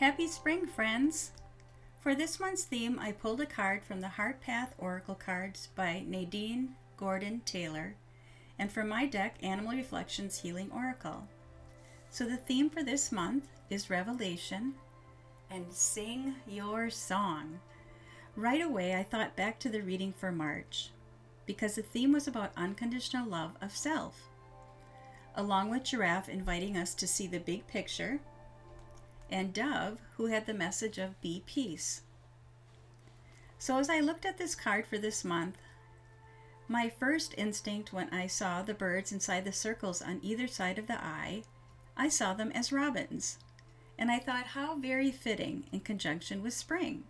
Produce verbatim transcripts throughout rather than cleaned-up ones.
Happy spring, friends! For this month's theme, I pulled a card from the Heart Path Oracle cards by Nadine Gordon Taylor, and from my deck, Animal Reflections Healing Oracle. So the theme for this month is Revelation and Sing Your Song. Right away, I thought back to the reading for March, because the theme was about unconditional love of self, along with Giraffe inviting us to see the big picture, and Dove, who had the message of be peace. So as I looked at this card for this month, my first instinct when I saw the birds inside the circles on either side of the eye, I saw them as robins, and I thought how very fitting in conjunction with spring.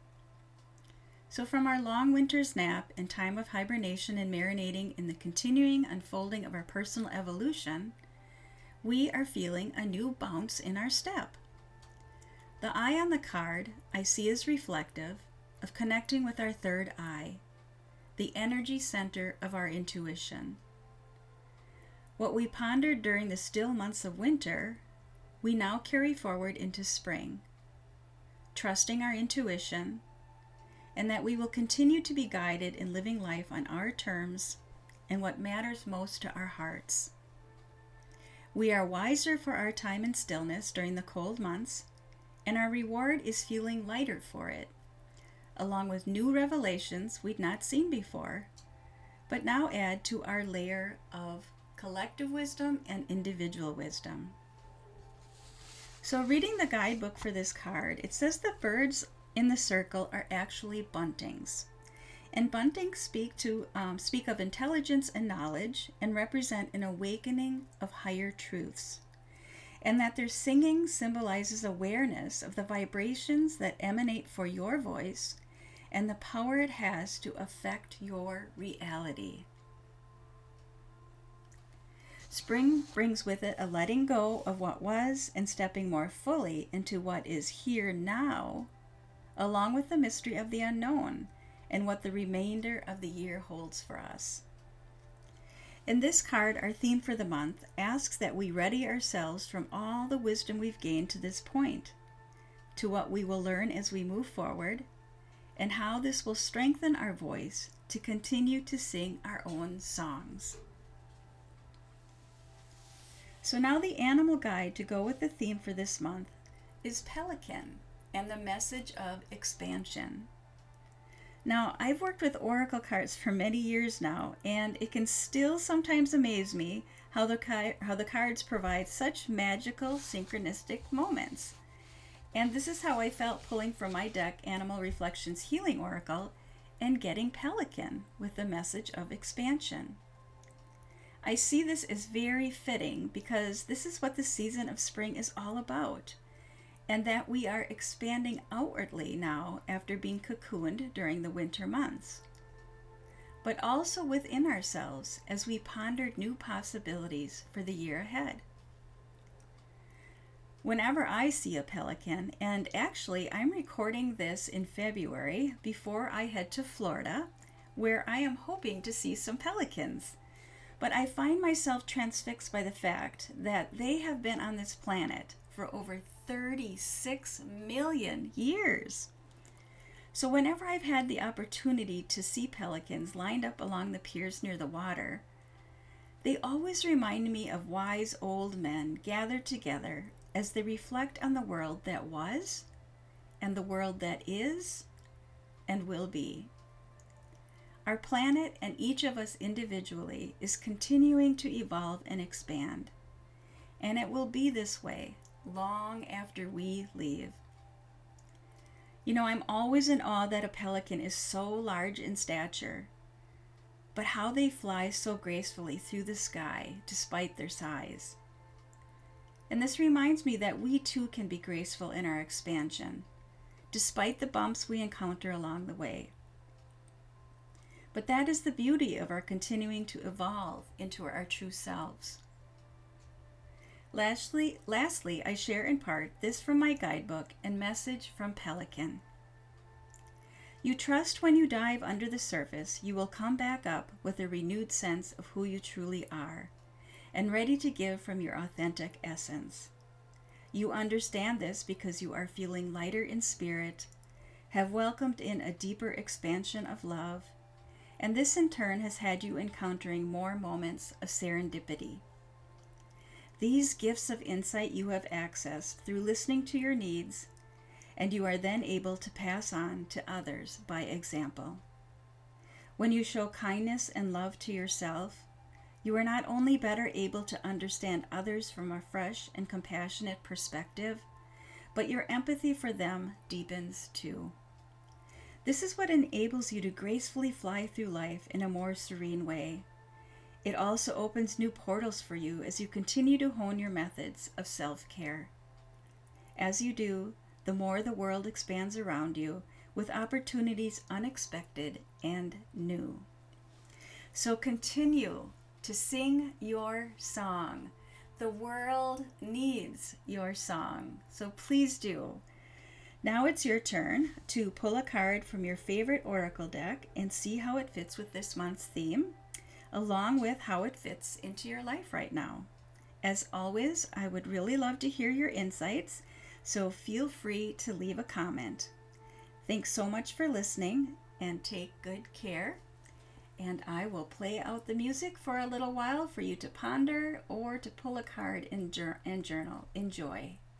So from our long winter's nap and time of hibernation and marinating in the continuing unfolding of our personal evolution, we are feeling a new bounce in our step. The eye on the card I see as reflective of connecting with our third eye, the energy center of our intuition. What we pondered during the still months of winter, we now carry forward into spring, trusting our intuition, and that we will continue to be guided in living life on our terms and what matters most to our hearts. We are wiser for our time in stillness during the cold months, and our reward is feeling lighter for it, along with new revelations we'd not seen before, but now add to our layer of collective wisdom and individual wisdom. So reading the guidebook for this card, it says the birds in the circle are actually buntings. And buntings speak to um, speak of intelligence and knowledge and represent an awakening of higher truths. And that their singing symbolizes awareness of the vibrations that emanate for your voice and the power it has to affect your reality. Spring brings with it a letting go of what was and stepping more fully into what is here now, along with the mystery of the unknown and what the remainder of the year holds for us. In this card, our theme for the month asks that we ready ourselves from all the wisdom we've gained to this point, to what we will learn as we move forward, and how this will strengthen our voice to continue to sing our own songs. So now the animal guide to go with the theme for this month is Pelican and the message of expansion. Now, I've worked with oracle cards for many years now, and it can still sometimes amaze me how the, ki- how the cards provide such magical, synchronistic moments. And this is how I felt pulling from my deck Animal Reflections Healing Oracle and getting Pelican with the message of expansion. I see this as very fitting because this is what the season of spring is all about, and that we are expanding outwardly now after being cocooned during the winter months, but also within ourselves as we pondered new possibilities for the year ahead. Whenever I see a pelican, and actually I'm recording this in February before I head to Florida, where I am hoping to see some pelicans, but I find myself transfixed by the fact that they have been on this planet for over thirty-six million years. So whenever I've had the opportunity to see pelicans lined up along the piers near the water, they always remind me of wise old men gathered together as they reflect on the world that was, and the world that is, and will be. Our planet and each of us individually is continuing to evolve and expand, and it will be this way long after we leave. You know, I'm always in awe that a pelican is so large in stature, but how they fly so gracefully through the sky despite their size. And this reminds me that we too can be graceful in our expansion, despite the bumps we encounter along the way. But that is the beauty of our continuing to evolve into our true selves. Lastly, lastly, I share in part this from my guidebook and message from Pelican. You trust when you dive under the surface, you will come back up with a renewed sense of who you truly are, and ready to give from your authentic essence. You understand this because you are feeling lighter in spirit, have welcomed in a deeper expansion of love, and this in turn has had you encountering more moments of serendipity. These gifts of insight you have accessed through listening to your needs, and you are then able to pass on to others by example. When you show kindness and love to yourself, you are not only better able to understand others from a fresh and compassionate perspective, but your empathy for them deepens too. This is what enables you to gracefully fly through life in a more serene way. It also opens new portals for you as you continue to hone your methods of self-care. As you do, the more the world expands around you with opportunities unexpected and new. So continue to sing your song. The world needs your song, so please do. Now it's your turn to pull a card from your favorite oracle deck and see how it fits with this month's theme, along with how it fits into your life right now. As always, I would really love to hear your insights, so feel free to leave a comment. Thanks so much for listening, and take good care. And I will play out the music for a little while for you to ponder or to pull a card and, jur- and journal. Enjoy.